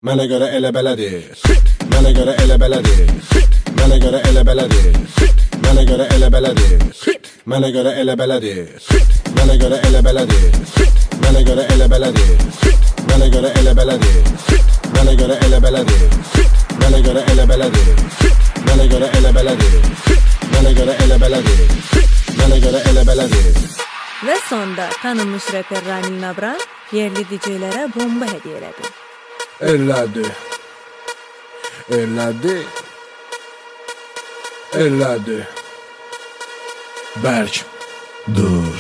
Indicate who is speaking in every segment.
Speaker 1: Mənə görə elə belədir. Mənə görə elə belədir. Mənə görə elə belədir. Mənə görə elə belədir. Mənə görə elə belədir. Mənə görə elə belədir. Mənə görə elə belədir. Mənə görə elə belədir. Mənə görə elə belədir. Mənə görə elə belədir. Mənə görə elə belədir. Mənə görə elə belədir. Mənə görə elə belədir.
Speaker 2: Və sonda tanınmış reper Ramil Nabran yerli DJ-lərə bomba hədiyyə elədi.
Speaker 1: Elədi. Bərk, dur.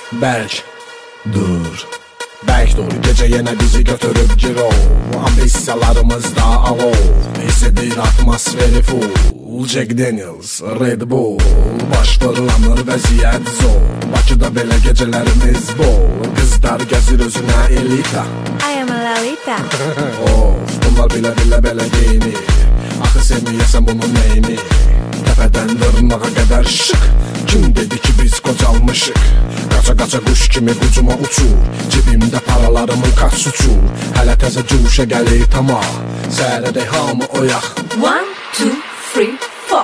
Speaker 1: Bərk dur, gecə yenə bizi götürüb girov. Ambisiyalarımız da alov. Hiss edir atmosferi full. Jack Daniels, Red Bull. Baş fırlanır vəziyyət zor. Bakıda belə gecələrimiz bol. Qızlar gəzir özünə elita.
Speaker 2: I am a Lalita.
Speaker 1: Of, bunlar belə geyinir. Axı sevməyəsən bunun neyini? Təpədən dırnağa qədər şık. Kim dedi ki biz qocalmışıq? Qaça quş kimi qucuma uçur. Cibimdə paralarımın kaç uçur. Hələ təzə cuşa gəlir tamam. Səhərədək hamı oyaq.
Speaker 2: 1, 2, 3, 4.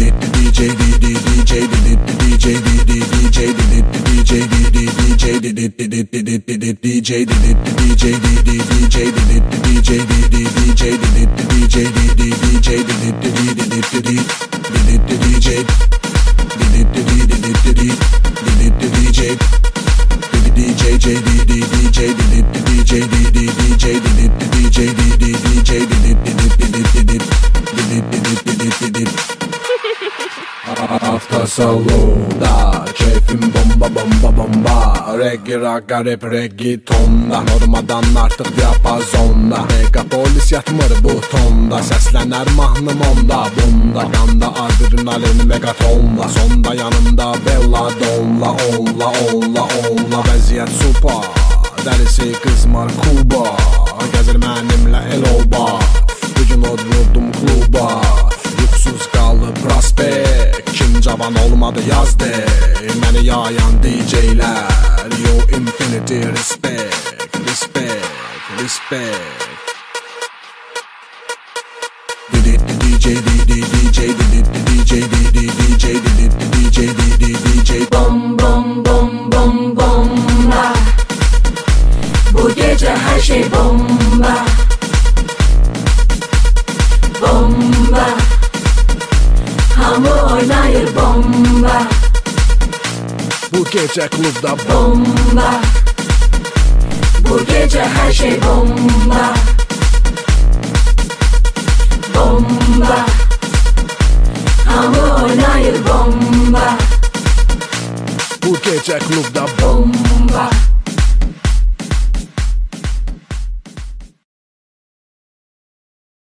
Speaker 1: Salonda keyfim bomba. Reggae rock garip reggaetonda. Normadan artıq diapazonda. Megapolis yatmır bu tonda. Səslənər mahnım onda. Bunda qanda adrenalin megatonla. Sonda yanımda belladonna. Onla vəziyyət supa. Dərisi qızmar Kuba. Gəzir mənimlə eloba. Bugün od vurdum kluba. Yuxsuz qalıb prospekt. Kim cavan olmadı yazdı. Məni yayan DJ-lər. Yo infinity respect.
Speaker 3: Bomba. Bu gece her şey bomba. Hamı oynayır bomba.
Speaker 1: Bu gece klubda
Speaker 3: bomba. Bu gece her şey bomba. Hamı oynayır bomba.
Speaker 1: Bu gece klubda
Speaker 3: bomba.